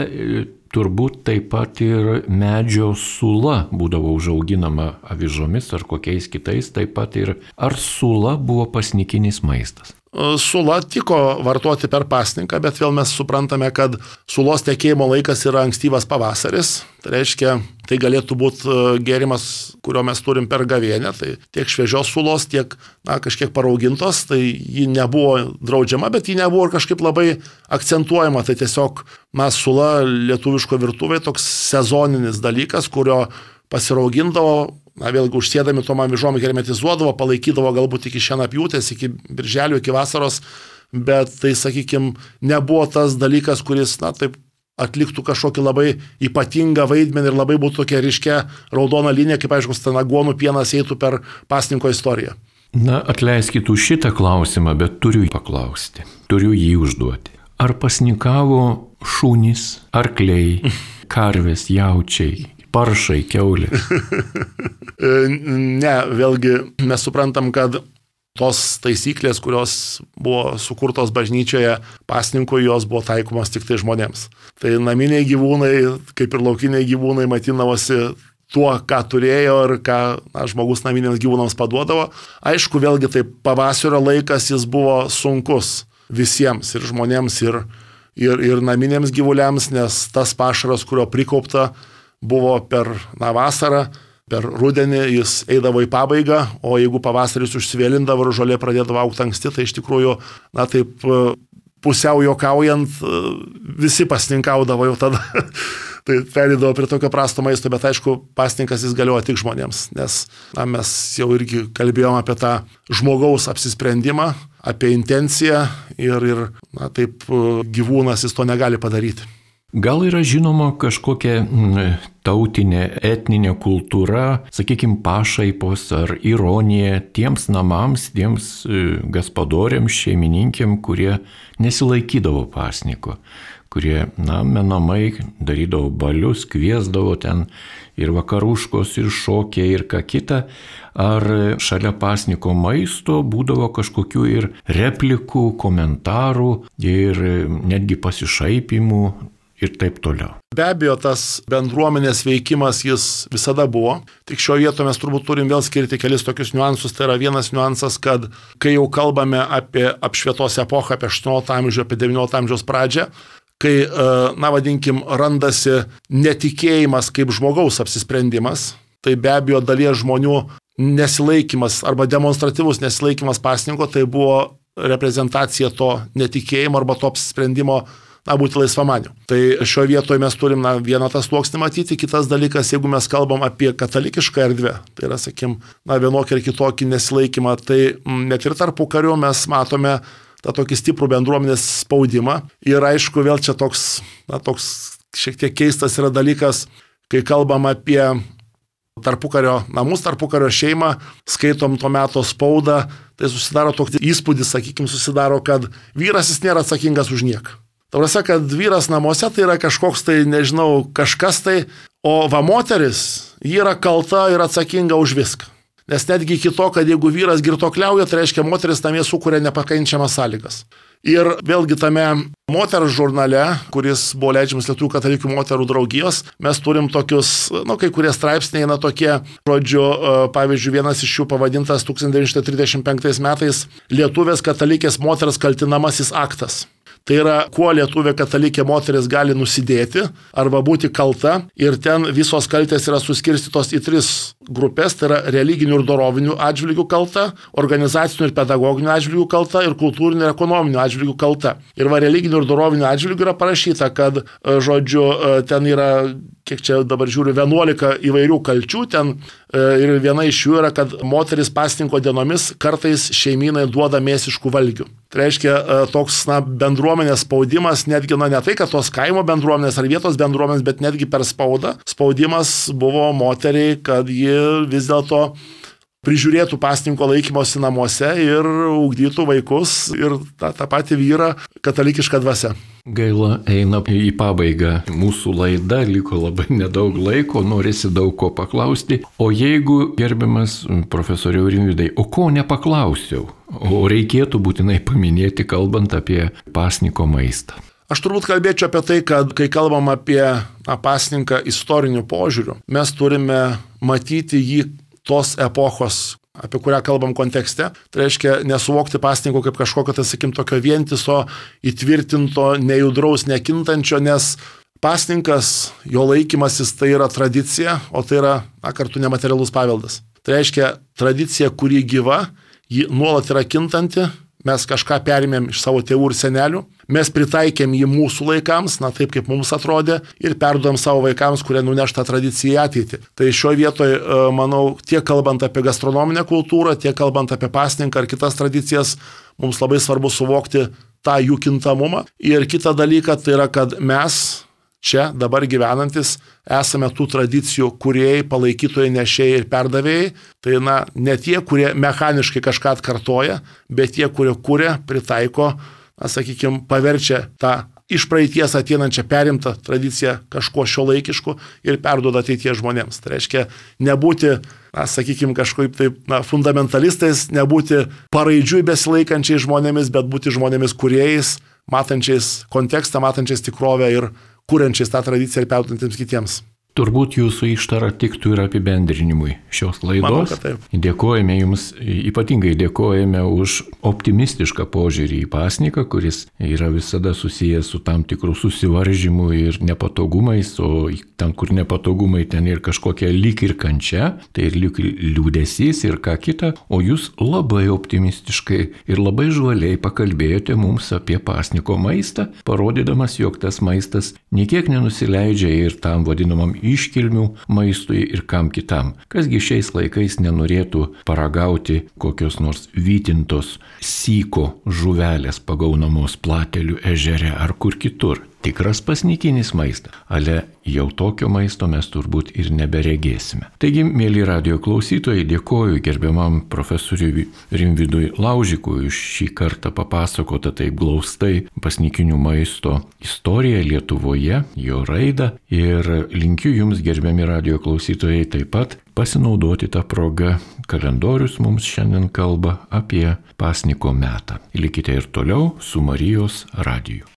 turbūt taip pat ir medžio sula būdavo užauginama avižomis ar kokiais kitais, taip pat ir ar sula buvo pasnikinis maistas? Sula tiko vartoti per pasninką, bet vėl mes suprantame, kad sulos tekėjimo laikas yra ankstyvas pavasaris. Tai reiškia, tai galėtų būti gėrimas, kurio mes turim per gavėnę. Tai tiek šviežios sulos, tiek, na, kažkiek paraugintos. Tai ji nebuvo draudžiama, bet ji nebuvo ir kažkaip labai akcentuojama. Tai tiesiog, na, sula lietuviško virtuvėje toks sezoninis dalykas, kurio pasiraugindavo, na vėlgi užsėdami tom avižom hermetizuodavo, palaikydavo galbūt iki šienapjūtės, iki birželio, iki vasaros, bet tai, sakykime, nebuvo tas dalykas, kuris, na taip, atliktų kažkokį labai ypatingą vaidmenį ir labai būtų tokia ryškia raudona linija, kaip aišku, stanagonų pienas eitų per pasninko istoriją. Na, atleiskit už šitą klausimą, bet turiu paklausti, turiu jį užduoti. Ar pasninkavo šunys, arkliai, karvės, jaučiai, paršai, kiaulės? Ne, vėlgi mes suprantam, kad tos taisyklės, kurios buvo sukurtos bažnyčioje pasninkui, jos buvo taikomos tik tai žmonėms. Tai naminiai gyvūnai, kaip ir laukiniai gyvūnai, matindavosi tuo, ką turėjo ir ką na, žmogus naminiams gyvūnams paduodavo. Aišku, vėlgi tai pavasario laikas jis buvo sunkus visiems, ir žmonėms, ir, ir, ir naminiams gyvuliams, nes tas pašaras, kurio prikaupta, buvo per na, vasarą, per rudenį jis eidavo į pabaigą, o jeigu pavasaris užsivėlindavo ir žolė pradėdavo augti anksti, tai iš tikrųjų, na taip, pusiau juokaujant, visi pasninkaudavo jau tada. Tai perėdavo prie tokio prasto maisto, bet aišku, pasninkas jis galioja tik žmonėms, nes na, mes jau irgi kalbėjom apie tą žmogaus apsisprendimą, apie intenciją ir, ir na, taip gyvūnas jis to negali padaryti. Gal yra žinoma kažkokia tautinė, etninė kultūra, sakykime, pašaipos ar ironija tiems namams, tiems gaspadoriams, šeimininkėm, kurie nesilaikydavo pasniko, kurie, na, menamai darydavo balius, kviesdavo ten ir vakaruškos, ir šokiai, ir ką kita. Ar šalia pasniko maisto būdavo kažkokių ir replikų, komentarų, ir netgi pasišaipimų, ir taip toliau. Be abejo, tas bendruomenės veikimas jis visada buvo, tik šioje vietoje mes turbūt turim vėl skirti kelis tokius niuansus. Tai yra vienas niuansas, kad kai jau kalbame apie apšvietos epochą, apie aštuonioliktą amžių, apie devynioliktą amžiaus pradžią, kai, na vadinkim, randasi netikėjimas kaip žmogaus apsisprendimas, tai be abejo dalies žmonių nesilaikymas arba demonstratyvus nesilaikymas pasninko, tai buvo reprezentacija to netikėjimo arba to apsisprendimo na, būti laisvamaniu. Tai šioje vietoje mes turim na, vieną tą sluoksnį matyti, kitas dalykas, jeigu mes kalbam apie katalikišką erdvę, tai yra, sakim, na, vienokį ir kitokį nesilaikymą, tai net ir tarpukariu mes matome tą tokį stiprų bendruomenės spaudimą. Ir aišku, vėl čia toks, na, toks šiek tiek keistas yra dalykas, kai kalbam apie tarpukario namus, tarpukario šeimą, skaitom to meto spaudą, tai susidaro toks įspūdis, sakykime, susidaro, kad vyras jis nėra atsakingas už nieką. Tavrasa, kad vyras namuose tai yra kažkoks tai, nežinau, kažkas tai, o va moteris, ji yra kalta ir atsakinga už viską. Nes netgi iki to, kad jeigu vyras girtuokliauja, tai reiškia moteris namie sukuria nepakančiamas sąlygas. Ir vėlgi tame moters žurnale, kuris buvo leidžiamas Lietuvių katalikų moterų draugijos, mes turim tokius, nu, kai kurie straipsniai, na, tokie, žodžiu, pavyzdžiui, vienas iš jų pavadintas tūkstantis devyni šimtai trisdešimt penktais metais Lietuvės katalikės moters kaltinamasis aktas. Tai yra, kuo lietuvė katalikė moteris gali nusidėti arba būti kalta, ir ten visos kaltės yra suskirstytos į tris grupės, tai yra religinių ir dorovinių atžvilgių kalta, organizacinių ir pedagoginių atžvilgių kalta ir kultūrinių ir ekonominių atžvilgių kalta. Ir va religinių ir dorovinių atžvilgių yra parašyta, kad, žodžiu, ten yra, kiek čia dabar žiūriu, vienuolika įvairių kalčių, ten ir viena iš jų yra, kad moteris pasninko dienomis kartais šeimynai duoda mėsiškų valgių. Tai reiškia, toks na, bendruomenės spaudimas, netgi na, ne tai, kad tos kaimo bendruomenės ar vietos bendruomenės, bet netgi per spaudą, spaudimas buvo moteriai, kad ji vis dėlto prižiūrėtų pasninko laikymosi namuose ir ugdytų vaikus ir tą, tą patį vyrą katalikišką dvasią. Gaila, eina į pabaigą mūsų laida, liko labai nedaug laiko, norisi daug ko paklausti. O jeigu, gerbiamas profesoriau Rimvydai, o ko nepaklausiau, o reikėtų būtinai paminėti, kalbant apie pasninko maistą? Aš turbūt kalbėčiau apie tai, kad kai kalbam apie na, pasninką istoriniu požiūriu, mes turime matyti jį tos epochos, apie kurią kalbam kontekste. Tai reiškia nesuvokti pasninko kaip kažkokio, tai sakim, tokio vientiso, įtvirtinto, nejudraus, nekintančio, nes pasninkas, jo laikymasis tai yra tradicija, o tai yra na, kartu nematerialus paveldas. Tai reiškia tradicija, kuri gyva, ji nuolat yra kintanti, mes kažką perėmėm iš savo tėvų ir senelių, mes pritaikėm jį mūsų laikams, na taip kaip mums atrodė, ir perduodam savo vaikams, kurie nuneš tą tradiciją į ateitį. Tai šioje vietoje, manau, tiek kalbant apie gastronominę kultūrą, tiek kalbant apie pasninką ar kitas tradicijas, mums labai svarbu suvokti tą jų kintamumą. Ir kitą dalyką tai yra, kad mes čia dabar gyvenantis esame tų tradicijų kūrėjai, palaikytojai, nešėjai ir perdavėjai. Tai na, ne tie, kurie mechaniškai kažką atkartoja, bet tie, kurie kūrė, pritaiko, na, sakykime, paverčia tą iš praeities ateinančią perimtą tradiciją kažkuo šiuolaikišku ir perduoda ateities žmonėms. Tai reiškia nebūti, na, sakykime, kažkaip taip, na, fundamentalistais, nebūti paraidžiui besilaikančiais žmonėmis, bet būti žmonėmis kūrėjais, matančiais kontekstą, matančiais tikrovę ir kuriančiais tą tradiciją ir perdantiems kitiems. Turbūt jūsų ištara tiktų ir apibendrinimui šios laidos. Manau, kad taip. Dėkojame jums, ypatingai dėkojame už optimistišką požiūrį į pasniką, kuris yra visada susijęs su tam tikrų susivaržymų ir nepatogumais, o ten, kur nepatogumai, ten ir kažkokia lyg ir kančia, tai ir lyg liūdesys ir ką kita, o jūs labai optimistiškai ir labai žvaliai pakalbėjote mums apie pasniko maistą, parodydamas, jog tas maistas niekiek nenusileidžia ir tam vadinamam iškilmių maistui ir kam kitam. Kasgi šiais laikais nenorėtų paragauti kokios nors vytintos syko žuvelės pagaunamos Platelių ežere ar kur kitur. Tikras pasnikinis maistas. Ale jau tokio maisto mes turbūt ir neberegėsime. Taigi, mėly radio klausytojai, dėkoju gerbiamam profesoriui Rimvydui Laužikui už šį kartą papasakotą taip glaustai pasnikinių maisto istoriją Lietuvoje, jo raidą, ir linkiu jums, gerbiami radio klausytojai, taip pat pasinaudoti tą progą. Kalendorius mums šiandien kalba apie pasniko metą. Likite ir toliau su Marijos radiju.